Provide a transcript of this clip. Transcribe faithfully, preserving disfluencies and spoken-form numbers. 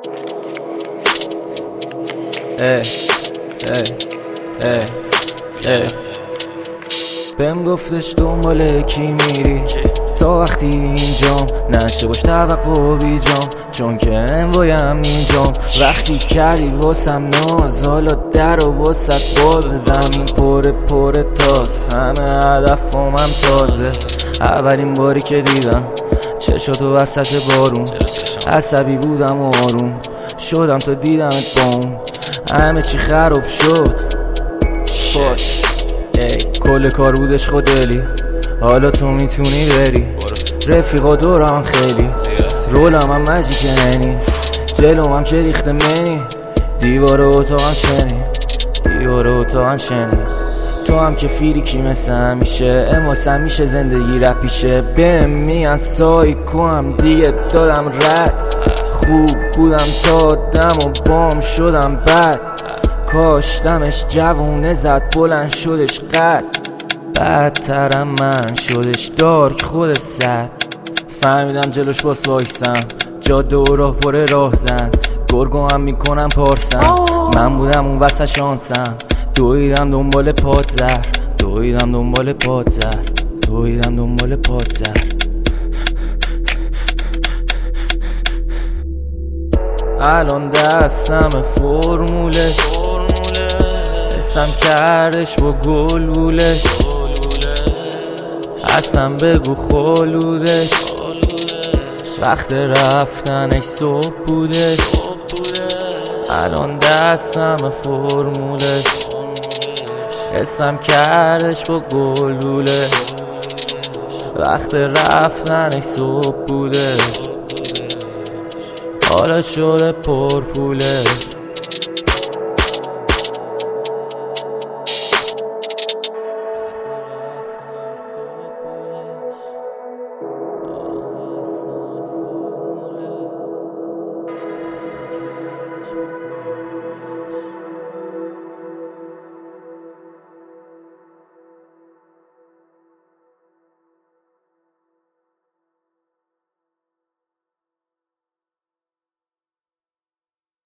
ای ای ای ای بهم گفتش دنبال کی میری تا وقتی اینجام نشه باش توقع بیجام، چون که انوایم اینجام. وقتی کردی واسم ناز حالا در و واسط باز، زمین پر پر تاس، همه هدفم هم تازه. اولین باری که دیدم چشاتو وسط بارون، عصبی بودم و آروم شدم تا دیدمت بام. همه چی خراب شد فاش ای کل کار بودش خودلی، حالا تو میتونی بری. رفیقا دورم خیلی رولم هم مجیکنی، جلوم هم که ریخته منی، دیوار اتاقم شنی، دیوار اتاقم شنی. تو هم که فیریکی مثل همیشه، اماس همیشه زندگی رپیشه. بهم میگن سایکو هم دیگه دادم رد، خوب بودم تا دم و بام شدم بد. کاشتمش جوونه زد بلند شدش قد، بدترم من شدش دارک خود صد. فهمیدم جلوش باس وایسم، جاده و راه پر راه زن، گرگو هم میکنم پارسم. من بودم اون وسط شانسم، دویدم دنبال پادزر، دویدم دنبال پادزر، دویدم دنبال پادزر. الان دستم فرمولش، حسم کردش با گلگولش، اصلا بگو خلودش، وقت رفتنش صبح بودش. الان دستم فرمولش، حسم کردش با گلگولش، وقت رفتنش صبح بودش، حالا شده پر پولش.